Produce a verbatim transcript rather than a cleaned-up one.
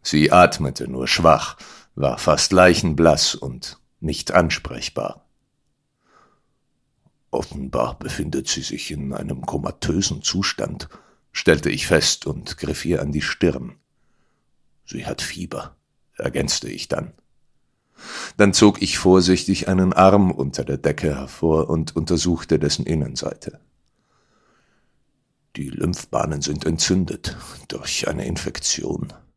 Sie atmete nur schwach, war fast leichenblass und nicht ansprechbar. »Offenbar befindet sie sich in einem komatösen Zustand«, stellte ich fest und griff ihr an die Stirn. »Sie hat Fieber«, ergänzte ich dann. Dann zog ich vorsichtig einen Arm unter der Decke hervor und untersuchte dessen Innenseite. »Die Lymphbahnen sind entzündet durch eine Infektion«,